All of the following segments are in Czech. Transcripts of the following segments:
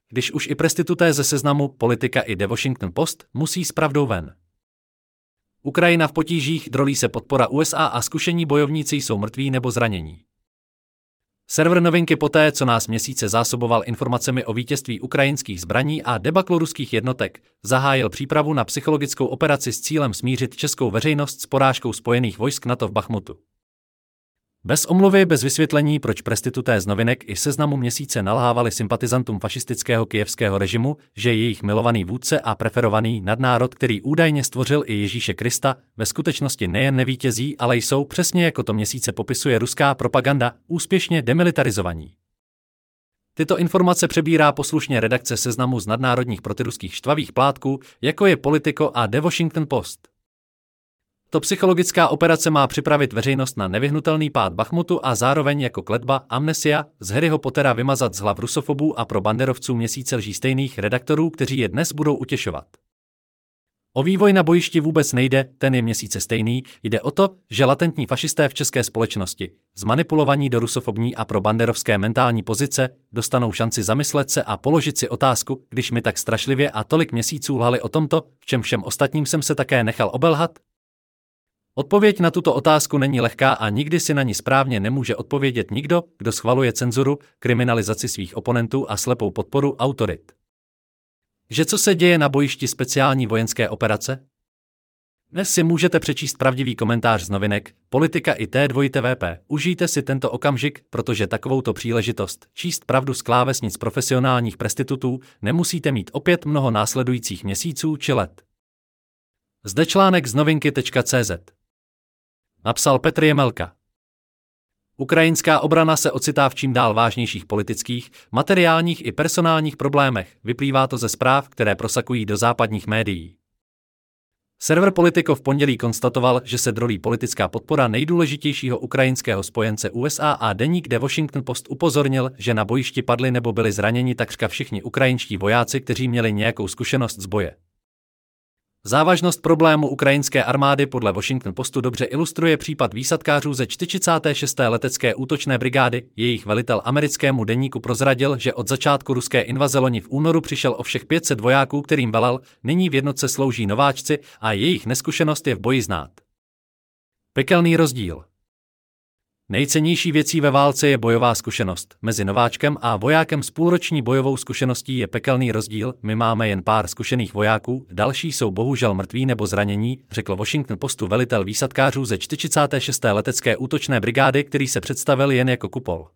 když už i prestituté ze Seznamu, Politika i The Washington Post musí s pravdou ven. Ukrajina v potížích, drolí se podpora USA a zkušení bojovníci jsou mrtví nebo zranění. Server Novinky poté, co nás měsíce zásoboval informacemi o vítězství ukrajinských zbraní a debaklu ruských jednotek, zahájil přípravu na psychologickou operaci s cílem smířit českou veřejnost s porážkou spojených vojsk NATO v Bachmutu. Bez omluvy, bez vysvětlení, proč prestituté z Novinek i Seznamu měsíce nalhávali sympatizantům fašistického kyjevského režimu, že jejich milovaný vůdce a preferovaný nadnárod, který údajně stvořil i Ježíše Krista, ve skutečnosti nejen nevítězí, ale jsou, přesně jako to měsíce popisuje ruská propaganda, úspěšně demilitarizovaní. Tyto informace přebírá poslušně redakce Seznamu z nadnárodních protiruských štvavých plátků, jako je Politico a The Washington Post. To psychologická operace má připravit veřejnost na nevyhnutelný pád Bachmutu a zároveň jako kletba amnesia z Harryho Pottera vymazat z hlav rusofobů a pro banderovců měsíce lží stejných redaktorů, kteří je dnes budou utěšovat. O vývoj na bojišti vůbec nejde, ten je měsíce stejný, jde o to, že latentní fašisté v české společnosti, zmanipulovaní do rusofobní a pro banderovské mentální pozice, dostanou šanci zamyslet se a položit si otázku, když mi tak strašlivě a tolik měsíců lhali o tomto, v čem všem ostatním jsem se také nechal obelhat. Odpověď na tuto otázku není lehká a nikdy si na ní správně nemůže odpovědět nikdo, kdo schvaluje cenzuru, kriminalizaci svých oponentů a slepou podporu autorit. Že co se děje na bojišti speciální vojenské operace? Dnes si můžete přečíst pravdivý komentář z Novinek, Politika i T2VP. Užijte si tento okamžik, protože takovouto příležitost číst pravdu z klávesnic profesionálních prestitutů nemusíte mít opět mnoho následujících měsíců či let. Zde článek z novinky.cz. Napsal Petr Jemelka. Ukrajinská obrana se ocitá v čím dál vážnějších politických, materiálních i personálních problémech, vyplývá to ze zpráv, které prosakují do západních médií. Server Politico v pondělí konstatoval, že se drolí politická podpora nejdůležitějšího ukrajinského spojence USA a deník The Washington Post upozornil, že na bojišti padli nebo byli zraněni takřka všichni ukrajinští vojáci, kteří měli nějakou zkušenost z boje. Závažnost problému ukrajinské armády podle Washington Postu dobře ilustruje případ výsadkářů ze 46. letecké útočné brigády. Jejich velitel americkému deníku prozradil, že od začátku ruské invaze loni v únoru přišel o všech 500 vojáků, kterým velel, nyní v jednotce slouží nováčci a jejich neskušenost je v boji znát. Pekelný rozdíl. Nejcennější věcí ve válce je bojová zkušenost. Mezi nováčkem a vojákem s půlroční bojovou zkušeností je pekelný rozdíl, my máme jen pár zkušených vojáků, další jsou bohužel mrtví nebo zranění, řekl Washington Postu velitel výsadkářů ze 46. letecké útočné brigády, který se představil jen jako kupol.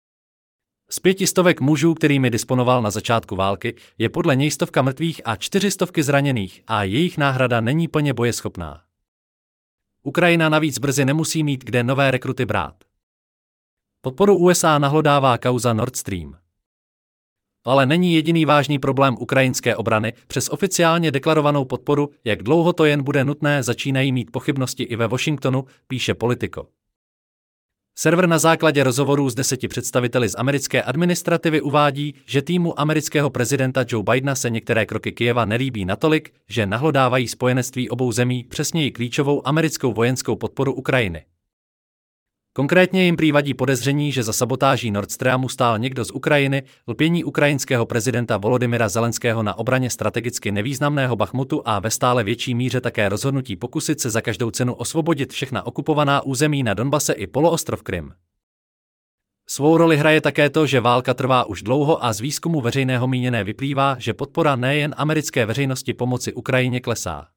Z 500 mužů, kterými disponoval na začátku války, je podle něj 100 mrtvých a 400 zraněných a jejich náhrada není plně bojeschopná. Ukrajina navíc brzy nemusí mít kde nové rekruty brát. Podporu USA nahlodává kauza Nord Stream. Ale není jediný vážný problém ukrajinské obrany, přes oficiálně deklarovanou podporu, jak dlouho to jen bude nutné, začínají mít pochybnosti i ve Washingtonu, píše Politico. Server na základě rozhovorů s 10 představiteli z americké administrativy uvádí, že týmu amerického prezidenta Joe Bidena se některé kroky Kyjeva nelíbí natolik, že nahlodávají spojenectví obou zemí, přesněji klíčovou americkou vojenskou podporu Ukrajiny. Konkrétně jim prý vadí podezření, že za sabotáží Nord Streamu stál někdo z Ukrajiny, lpění ukrajinského prezidenta Volodymyra Zelenského na obraně strategicky nevýznamného Bachmutu a ve stále větší míře také rozhodnutí pokusit se za každou cenu osvobodit všechna okupovaná území na Donbase i poloostrov Krym. Svou roli hraje také to, že válka trvá už dlouho a z výzkumu veřejného míněné vyplývá, že podpora nejen americké veřejnosti pomoci Ukrajině klesá.